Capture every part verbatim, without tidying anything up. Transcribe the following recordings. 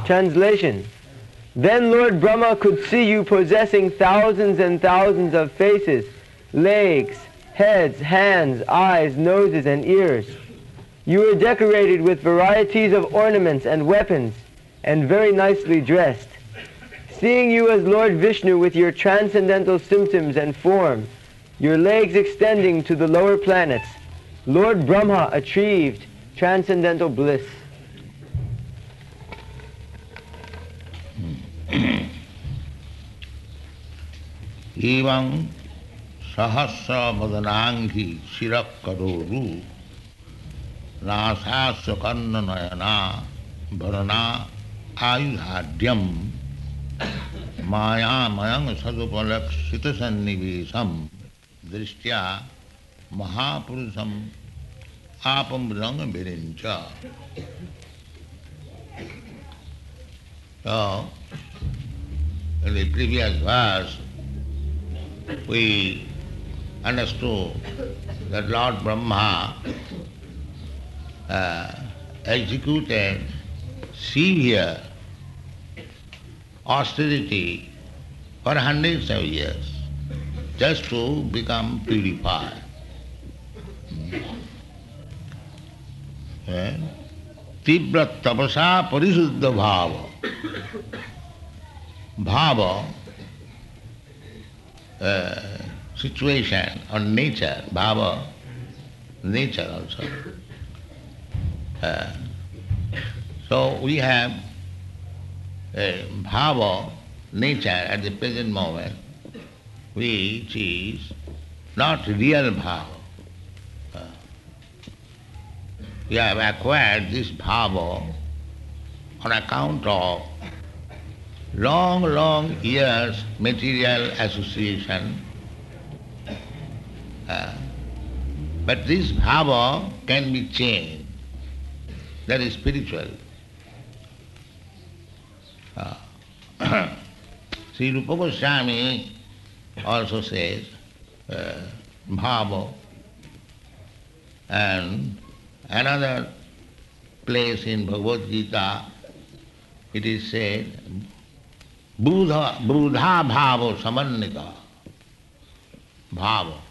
Translation. Then Lord Brahma could see you possessing thousands and thousands of faces, legs, heads, hands, eyes, noses, and ears. You were decorated with varieties of ornaments and weapons, and very nicely dressed. Seeing you as Lord Vishnu with your transcendental symptoms and form, your legs extending to the lower planets, Lord Brahma achieved transcendental bliss. Evam sahasra vadananghi shirakkaroru nasasya kanna nayana varana ayudhadyam maya mayang sadupalaksita sannivesam drishtya mahapurusam apamranga virincha. So, in the previous verse, we understood that Lord Brahma uh, executed severe austerity for hundreds of years just to become purified. Tibra tapasa parisuddha bhava. Bhava, uh, situation or nature, bhava, nature also. Uh, so we have a bhava, nature at the present moment, which is not real bhava. Uh, we have acquired this bhava on account of long, long years material association. Uh, but this bhava can be changed. That is spiritual. Uh, Sri Rupa Goswami also says uh, bhava, and another place in Bhagavad Gita it is said Buddha, Buddha bhava samannika, bhava.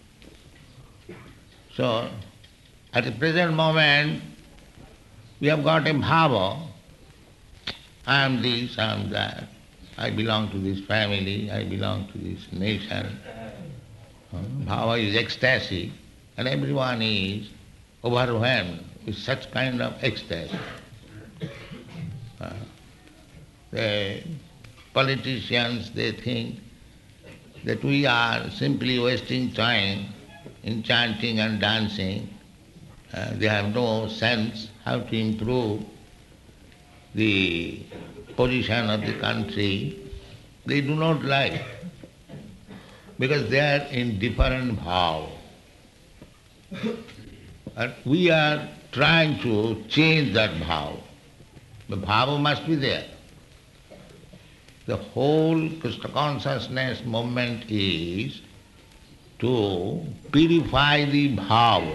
So, at the present moment, we have got a bhava, I am this, I am that, I belong to this family, I belong to this nation. Bhava is ecstasy, and everyone is overwhelmed with such kind of ecstasy. Uh, they Politicians, they think that we are simply wasting time in chanting and dancing. Uh, they have no sense how to improve the position of the country. They do not like, because they are in different bhav. And we are trying to change that bhav. The bhava must be there. The whole Krishna consciousness movement is to purify the bhava.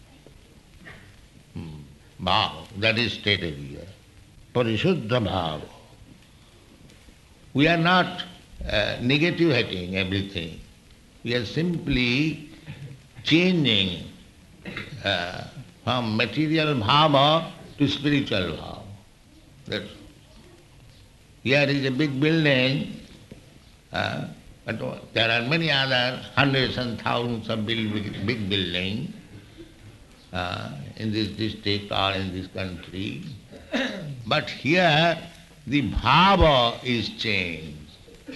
Hmm. Bhava, that is stated here. Parisuddha bhava. We are not uh, negative-hating everything. We are simply changing uh, from material bhava to spiritual bhava. That's Here is a big building, uh, but there are many other hundreds and thousands of big, big, big buildings uh, in this district or in this country. But here the bhava is changed.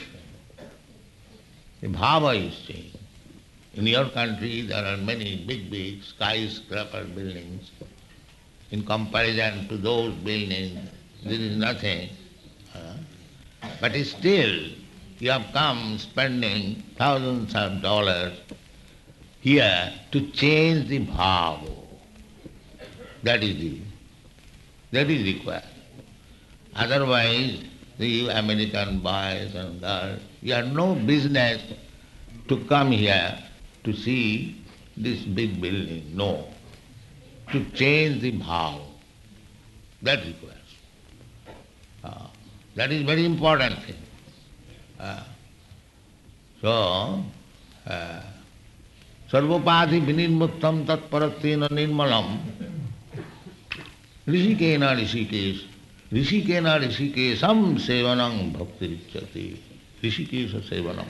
The bhava is changed. In your country there are many big, big skyscraper buildings. In comparison to those buildings, there is nothing. But still, you have come spending thousands of dollars here to change the bhava. That is the, that is required. Otherwise, the American boys and girls, you have no business to come here to see this big building. No. To change the bhava. That requires. Uh, That is very important thing. Uh, so, uh, sarvopadhi vinirmuktam tatparatena nirmalam rishikena rishikesh rishikena rishikesham sevanam bhakti richati. Rishikesha sevanam.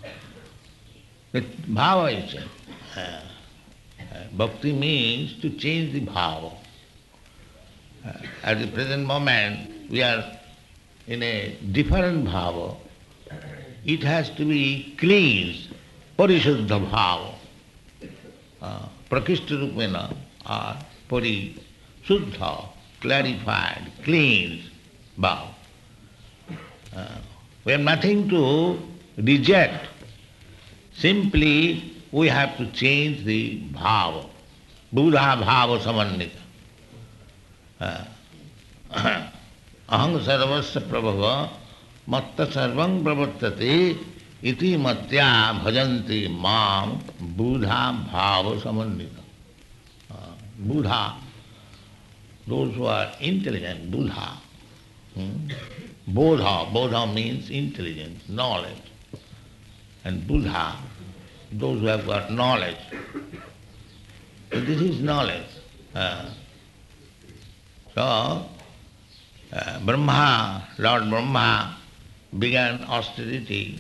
That bhava is uh, uh, bhakti means to change the bhava. Uh, at the present moment, we are in a different bhava. It has to be cleansed, parishuddha bhava. Uh, Prakishta rupena or parishuddha, clarified, cleansed bhava. Uh, we have nothing to reject. Simply we have to change the bhava. Buddha bhava samannita. Aham sarvasya prabhava matta sarvam pravartate iti matya bhajanti mam buddha bhava samannita. Buddha, those who are intelligent, Buddha. Hmm? Bodha, Bodha means intelligence, knowledge. And Buddha, those who have got knowledge. So this is knowledge. Uh, so, uh, Brahma, Lord Brahma began austerity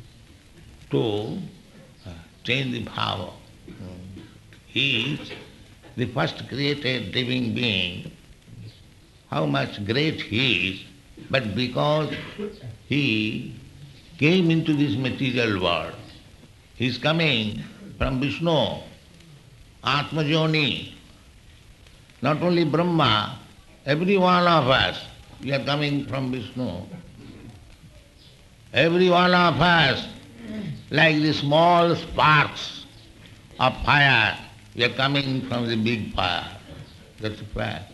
to uh, change the bhava. He is the first created living being. How much great he is, but because he came into this material world, he is coming from Vishnu, Atmajoni. Not only Brahma, every one of us, we are coming from Vishnu. Every one of us, like the small sparks of fire, we are coming from the big fire. That's a fact.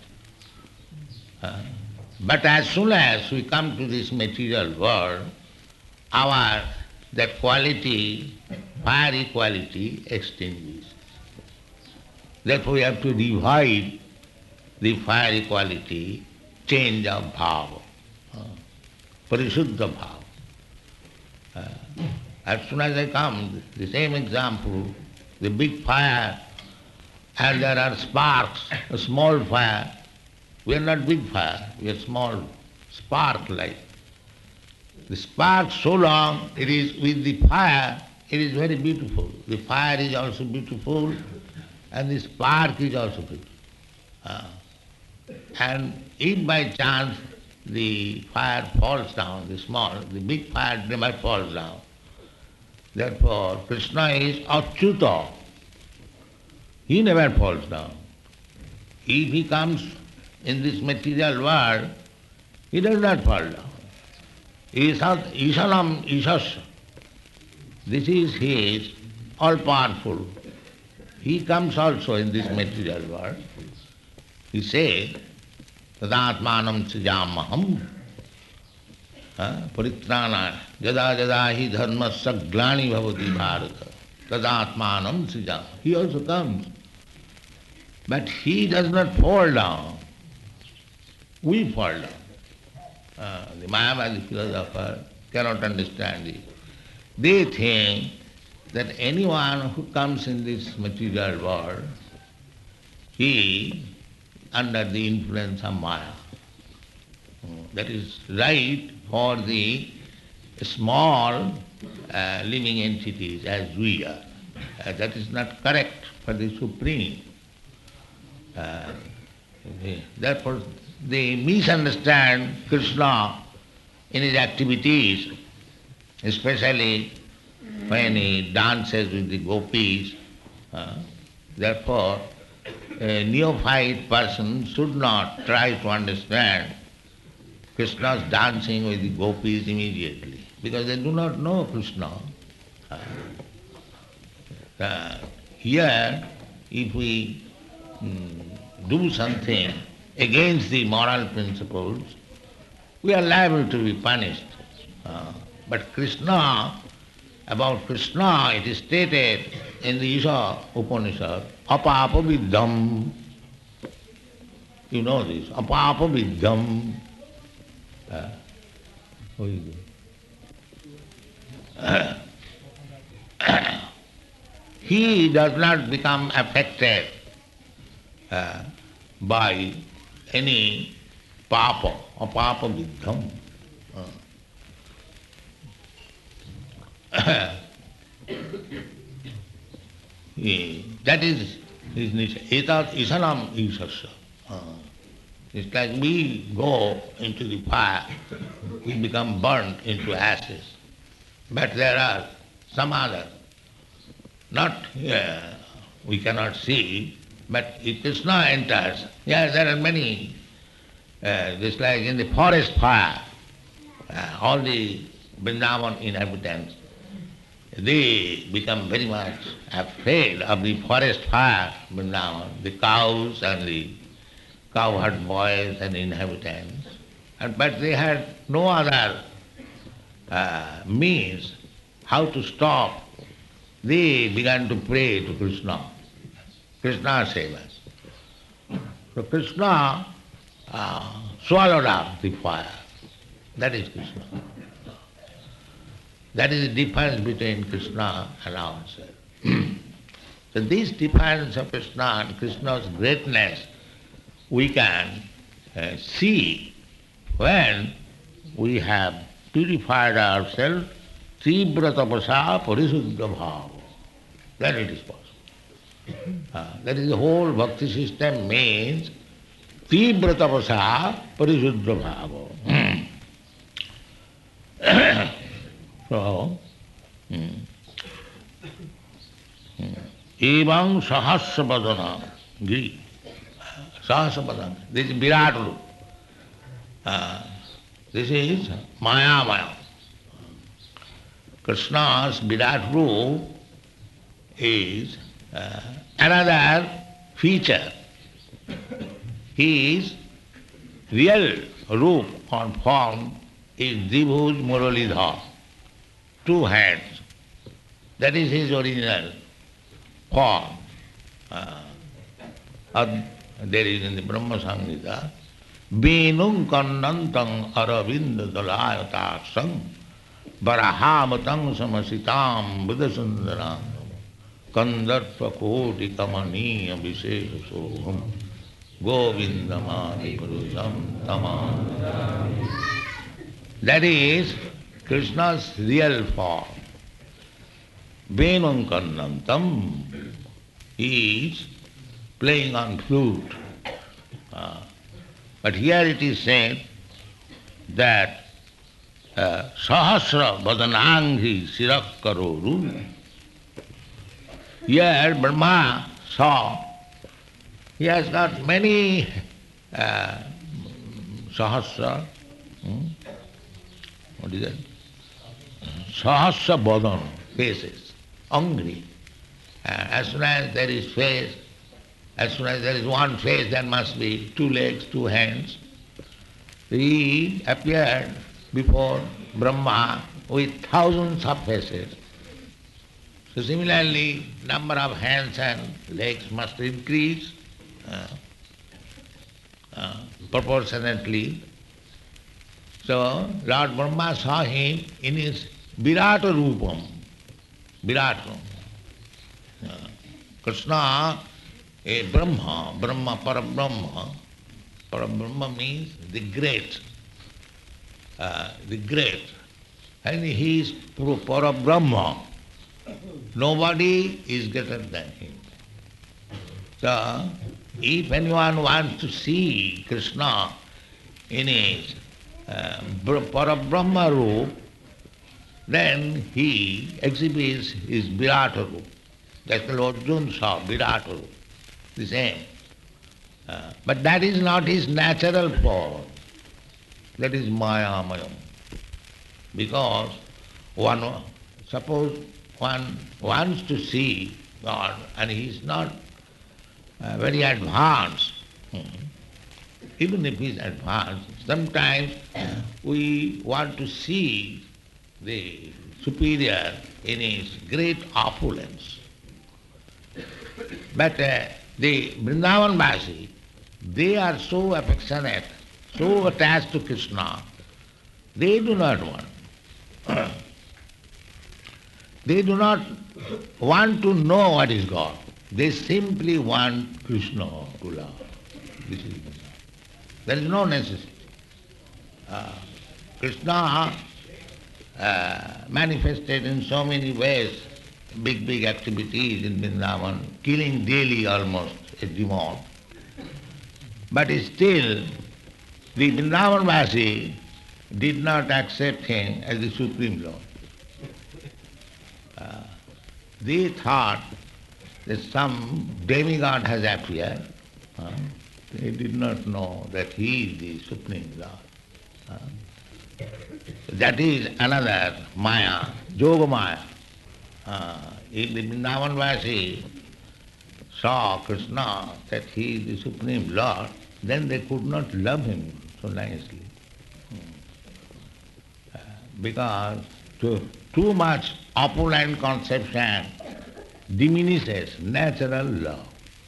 Uh, but as soon as we come to this material world, our that quality, fiery quality, extinguishes. Therefore we have to revive the fiery quality, change of bhava, uh, parishuddha bhava. Uh, as soon as I come, the same example, the big fire, and there are sparks, a small fire. We are not big fire, we are small spark like. The spark so long, it is with the fire, it is very beautiful. The fire is also beautiful and the spark is also beautiful. Uh, and if by chance the fire falls down, the small, the big fire never falls down. Therefore, Krishna is Achyuta. He never falls down. If he comes in this material world, he does not fall down. Isat Ishanam Ishasya. This is his all-powerful. He comes also in this material world. He says, Tadatmanam sijamaham paritrana jada jada hi dharma saglani bhavati bharata. Tadatmanam sijam. He also comes. But he does not fall down. We fall down. Uh, the Mayavadi philosopher cannot understand it. They think that anyone who comes in this material world, he under the influence of Maya. That is right for the small uh, living entities as we are. Uh, that is not correct for the Supreme. Uh, therefore, they misunderstand Krishna in his activities, especially when he dances with the gopis. Uh, therefore, a neophyte person should not try to understand Krishna's dancing with the gopis immediately, because they do not know Krishna. Uh, uh, here, if we mm, do something against the moral principles, we are liable to be punished. Uh, but Krishna, about Krishna, it is stated in the Isha Upanishad, apapa viddham. You know this, apapa viddham. Uh, Who is it? He does not become affected uh, by any papa or papa viddham. Uh, he, that is his nature. Etat isanam isasya. Uh, it's like we go into the fire, we become burnt into ashes. But there are some other, not uh, we cannot see, but if Krishna enters, yes, there are many, uh, just like in the forest fire, uh, all the Vrindavan inhabitants, they become very much afraid of the forest fire, Vrindavan, the cows and the cowherd boys and inhabitants. And, but they had no other uh, means how to stop. They began to pray to Krishna. Krishna save us. So Krishna uh, swallowed up the fire. That is Krishna. That is the difference between Krishna and ourselves. So this difference of Krishna and Krishna's greatness we can uh, see when we have purified ourselves, tibra tapasa parisuddha bhava. Then it is possible. Uh, that is the whole bhakti system means tibra tapasa parisuddha bhava. So, hmm. Hmm. Evam sahasra vadana giri. Sahasra vadana. This is Virat Rup. Uh, this is Maya Maya. Krishna's Virat Rup is uh, another feature. His real Rup or form is Dvibhuj Muralidhar, two hands. That is his original form. Uh, uh, there is in the Brahma Samhita, Venum Kannantang Aravinda Dalayataksam Varahamatang Samasitam Buddhasundaram Kandarpa Koti Kamaniya Visesha Soham Govindamani Purusam Tamam. That is Krishna's real form. Venam Kannantam is playing on flute. Uh, but here it is said that uh, Sahasra Vadananghi Sirakkaroru. Here Brahma saw he has got many uh, Sahasra. Hmm? What is that? Sahasra Vadan, faces, angry. Uh, as soon as there is face, as soon as there is one face, there must be two legs, two hands. He appeared before Brahma with thousands of faces. So similarly, number of hands and legs must increase uh, uh, proportionately. So Lord Brahma saw him in his Virata Rupam. Virata. Uh, Krishna, a Brahma, Brahma Parabrahma. Parabrahma means the great. Uh, the great. And he is Parabrahma. Nobody is greater than him. So, if anyone wants to see Krishna in his uh, Parabrahma Rup, then he exhibits his Virata Rup. That's the Lord Arjuna saw, Virata Rup, the same. Uh, but that is not his natural form. That is Maya Mayam. Because one, suppose one wants to see God and he is not uh, very advanced. Hmm. Even if he is advanced, sometimes we want to see the superior in his great opulence. But uh, the Vrindavan-vasi, they are so affectionate, so attached to Krishna, They do not want. They do not want to know what is God. They simply want Krishna to love. This is there is no necessity. Uh, Krishna uh, manifested in so many ways, big, big activities in Vrindavan, killing daily almost a demon. But still, the Vrindavanvasi did not accept him as the Supreme Lord. Uh, they thought that some demigod has appeared. Uh, they did not know that he is the Supreme Lord. Uh, that is another Maya, Yoga Maya. Uh, if the Vrindavanvasi saw Krishna that he is the Supreme Lord, then they could not love him so nicely. Uh, because too, too much opulent conception diminishes natural love.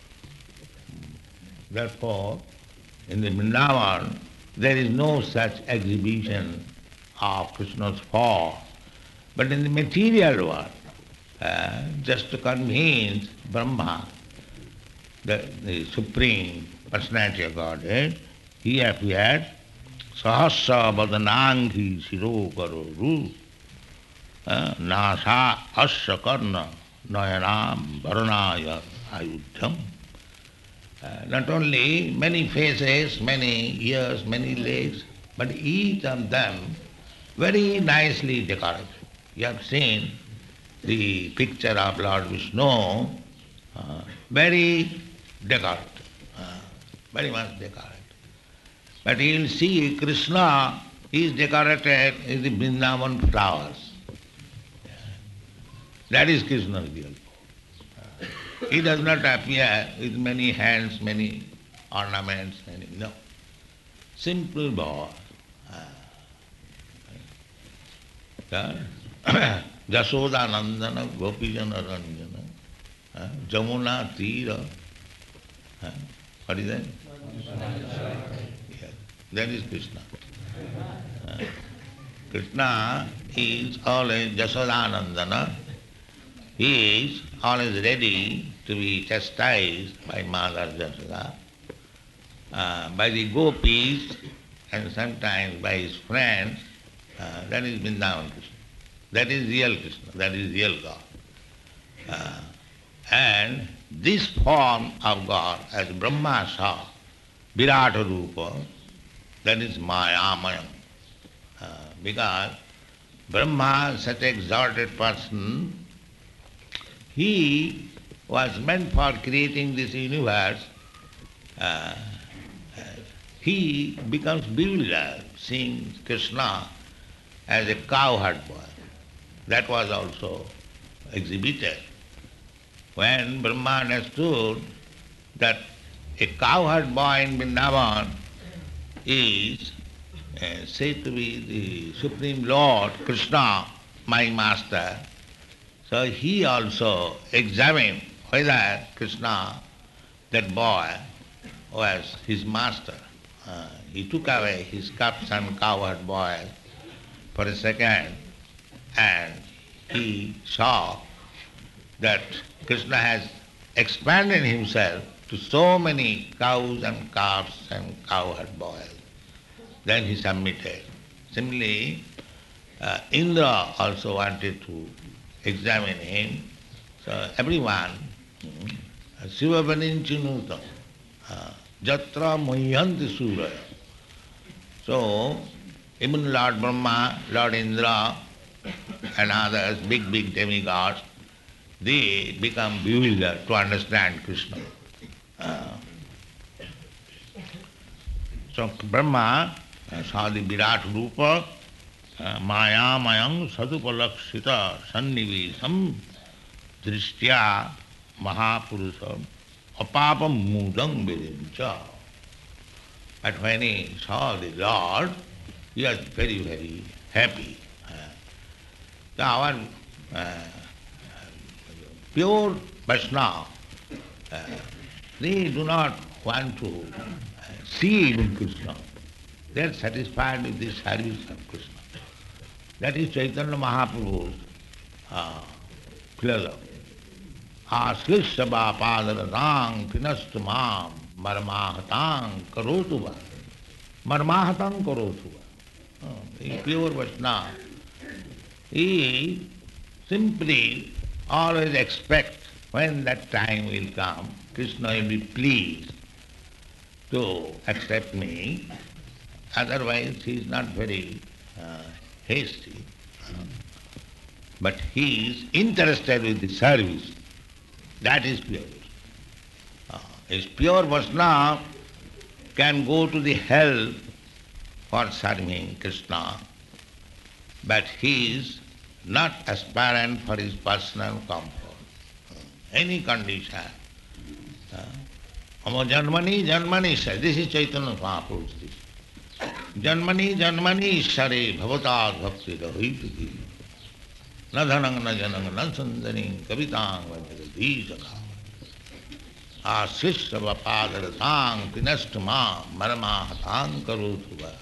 Therefore, in the Vrindavan, there is no such exhibition of Krishna's form. But in the material world, uh, just to convince Brahma, the, the Supreme Personality of Godhead, he appeared, Sahasra Vadananghi Shiro Garoru, Nasa Asya Karna Nayanam Varanaya Ayudhyam. Uh, not only many faces, many ears, many legs, but each of them very nicely decorated. You have seen the picture of Lord Vishnu, uh, very decorated, uh, very much decorated. But you will see Krishna is decorated with the Vrindavan flowers. That is Krishna's real form. He does not appear with many hands, many ornaments, many, no. Simple boy. Jasoda Nandana, Gopijana Ranjana, Jamuna Tira. What is that? Yes, that is Krishna. Krishna is always Jasodanandana. He is always ready to be chastised by Mother Jasoda, uh, by the gopis, and sometimes by his friends. Uh, that is Vrindavan Krishna. That is real Krishna. That is real God. Uh, and this form of God, as Brahma saw, Virata Rupa, that is Mayamayam. Uh, because Brahma, such an exalted person, he was meant for creating this universe. Uh, he becomes bewildered seeing Krishna as a cowherd boy. That was also exhibited. When Brahma understood that a cowherd boy in Vrindavan is uh, said to be the Supreme Lord, Krishna, my master, so he also examined whether Krishna, that boy, was his master. Uh, he took away his cups and cowherd boy for a second, and he saw that Krishna has expanded himself to so many cows and calves and cowherd boys. Then he submitted. Similarly, uh, Indra also wanted to examine him. So everyone, Sivavanin Chinutam, Jatra Muhyanti Suraya. So even Lord Brahma, Lord Indra, and others, big, big demigods, they become bewildered to understand Krishna. Uh, so Brahma saw the Virat Rupa, Maya Mayam Sadupalakshita Sannivisam Drishtya Mahapurusam Apapam Mudam Virincha. But when he saw the Lord, he was very, very happy. So our uh, pure Vaishnava, uh, they do not want to uh, see even Krishna. They are satisfied with the service of Krishna. That is Chaitanya Mahaprabhu's uh, philosophy. Aslishya padaratang pinastamam marmahatang karotuva. Marmahatang karotuva. Oh, the pure Vaishnava, he simply always expects when that time will come, Krishna will be pleased to accept me. Otherwise he is not very uh, hasty. Uh, but he is interested with the service. That is pure. Uh, is pure Vaishnava can go to the hell for serving Krishna, but he is not aspirant for his personal comfort. Uh, any condition. Amo janmani janmani ishare. This is Chaitanya Mahaprabhu's teaching. Janmani janmani ishare bhavatad bhakti rahituki. Na dhanang na janang na sundaring kavitang vajradijaka. Asishya vapadratang pinastama maramahatang karotuva.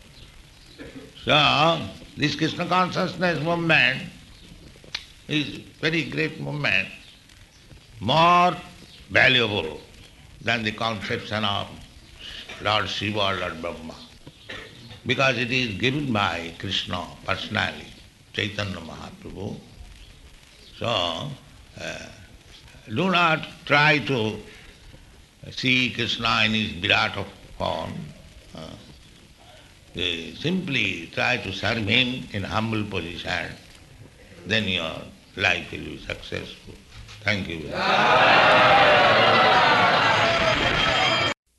So, this Krishna consciousness movement is very great movement, more valuable than the conception of Lord Shiva or Lord Brahma, because it is given by Krishna personally, Chaitanya Mahaprabhu. So, uh, do not try to see Krishna in his Virat form. Uh, uh, simply try to serve him in humble position, then your life will be successful. Thank you.